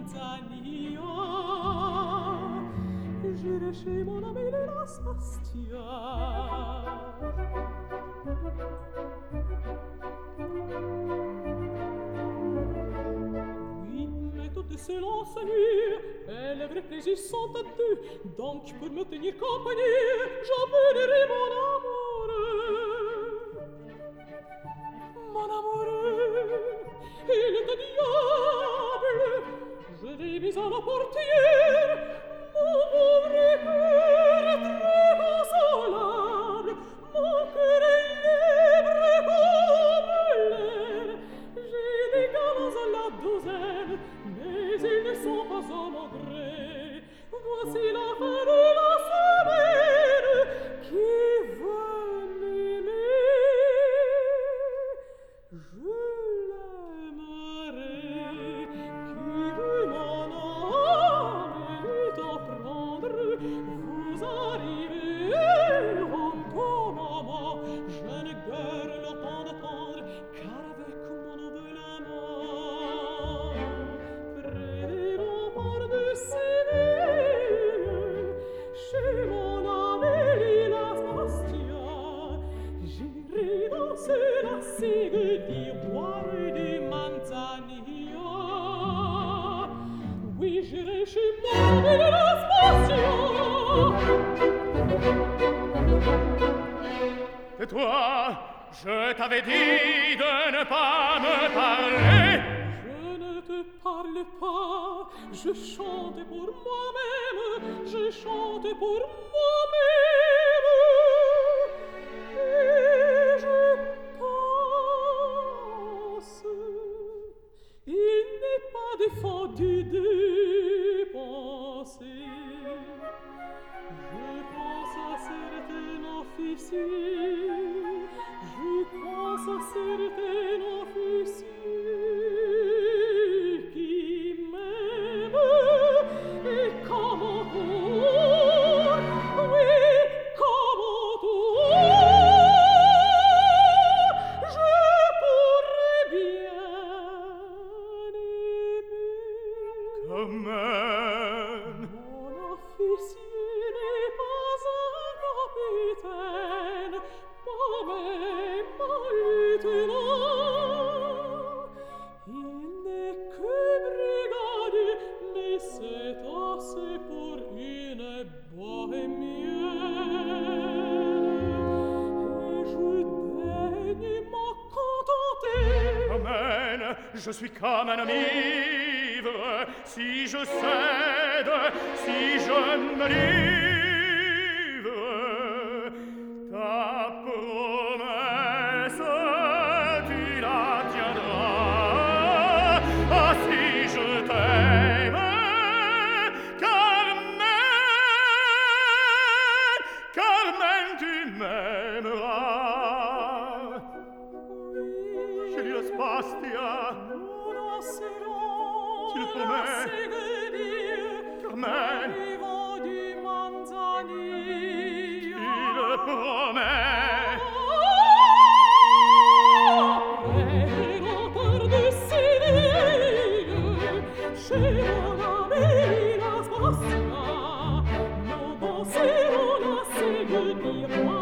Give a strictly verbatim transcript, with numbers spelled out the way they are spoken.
Manzanilla. J'irai chez mon ami la Spastia. Oui, mais toutes se lancent nues, et les vrais plaisirs sont à deux. Donc, pour me tenir compagnie, j'emmènerai mon amoureux. Mon amoureux, il est un diable. Je l'ai mis à la portière. Mon pauvre cœur est très consolable. Mon cœur est libre comme l'air. J'ai des galants à la douzaine, mais ils ne sont pas à mon gré. Voici la fin de la semaine. Qui veut m'aimer? Je l'aimerai. Qui veut mon âme et t'en prendre? Vous arrivez en ton moment. Je n'ai guère le temps d'attendre, car avec mon nouvel amant, près des remparts de Séville, chez mon ami la Spastia, j'irai danser la sigue d'ivoire du Manzanilla. Oui, j'irai chez mon ami la Spastia. Et toi, je t'avais dit de ne pas me parler. Je ne te parle pas, je chante pour moi-même, je chante pour moi-même. Et je pense, il n'est pas défendu de penser. Je pense à certains officiers, je pense à certains officiers qui m'aiment et comme autour, oui, comme autour, je pourrais bien aimer. Comme un Mon officier n'est pas un capitaine, pas même un lieutenant. Il n'est que brigadier, mais c'est assez pour une bohémienne. Et je daigne m'en contenter. Amen, je suis comme un homme ivre. Si je cède, si je me livre, ta promesse, tu la tiendras. Ah, si je t'aime, Carmen, Carmen, tu m'aimeras. Chérie la Spastia, Nous danserons tu le la promets, sérénité Carmen, au niveau du Manzanilla. tu le promets. Près des remparts de Séville, chez mon ami la Spastia, nous danserons la ségue d'ivoire.